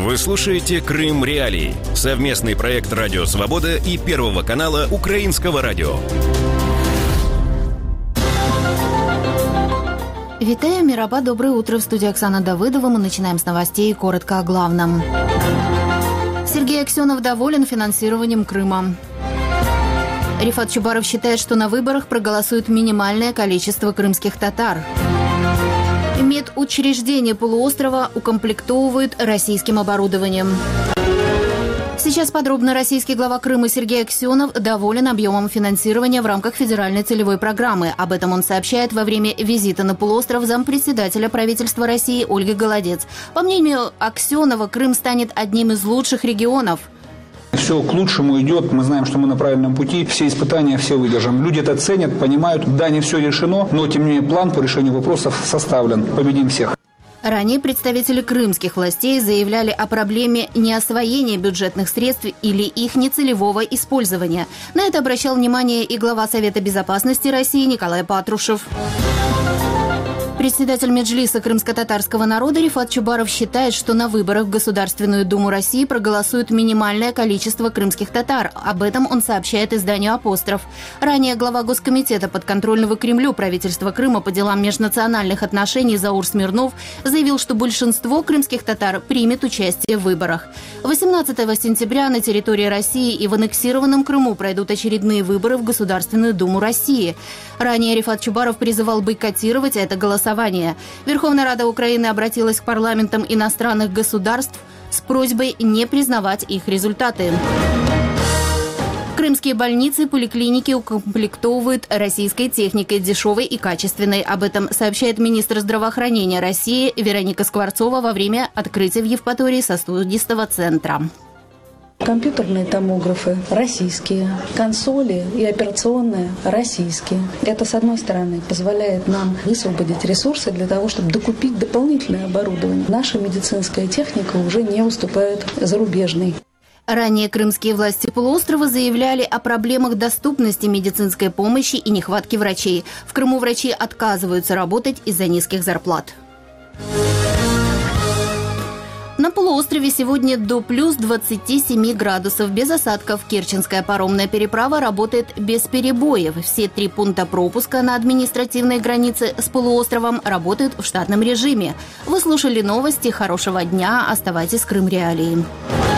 Вы слушаете «Крым Реалии» – совместный проект «Радио Свобода» и Первого канала Украинского радио. Витаю, Мираба, доброе утро. В студии Оксана Давыдова. Мы начинаем с новостей. Коротко о главном. Сергей Аксенов доволен финансированием Крыма. Рифат Чубаров считает, что на выборах проголосует минимальное количество крымских татар. Медучреждения полуострова укомплектовывают российским оборудованием. Сейчас подробно. Российский глава Крыма Сергей Аксенов доволен объемом финансирования в рамках федеральной целевой программы. Об этом он сообщает во время визита на полуостров зампредседателя правительства России Ольги Голодец. По мнению Аксенова, Крым станет одним из лучших регионов. Все к лучшему идет, мы знаем, что мы на правильном пути, все испытания все выдержим. Люди это ценят, понимают, да, не все решено, но тем не менее план по решению вопросов составлен, победим всех. Ранее представители крымских властей заявляли о проблеме неосвоения бюджетных средств или их нецелевого использования. На это обращал внимание и глава Совета безопасности России Николай Патрушев. Председатель Меджлиса крымско-татарского народа Рифат Чубаров считает, что на выборах в Государственную Думу России проголосует минимальное количество крымских татар. Об этом он сообщает изданию «Апостроф». Ранее глава Госкомитета подконтрольного Кремлю правительства Крыма по делам межнациональных отношений Заур Смирнов заявил, что большинство крымских татар примет участие в выборах. 18 сентября на территории России и в аннексированном Крыму пройдут очередные выборы в Государственную Думу России. Ранее Рифат Чубаров призывал бойкотировать это голосование. Верховная Рада Украины обратилась к парламентам иностранных государств с просьбой не признавать их результаты. Крымские больницы и поликлиники укомплектовывают российской техникой, дешевой и качественной. Об этом сообщает министр здравоохранения России Вероника Скворцова во время открытия в Евпатории сосудистого центра. Компьютерные томографы российские, консоли и операционные российские. Это, с одной стороны, позволяет нам высвободить ресурсы для того, чтобы докупить дополнительное оборудование. Наша медицинская техника уже не уступает зарубежной. Ранее крымские власти полуострова заявляли о проблемах доступности медицинской помощи и нехватки врачей. В Крыму врачи отказываются работать из-за низких зарплат. На полуострове сегодня до плюс 27 градусов, без осадков. Керченская паромная переправа работает без перебоев. Все 3 пункта пропуска на административной границе с полуостровом работают в штатном режиме. Вы слушали новости. Хорошего дня. Оставайтесь с Крым Реалией.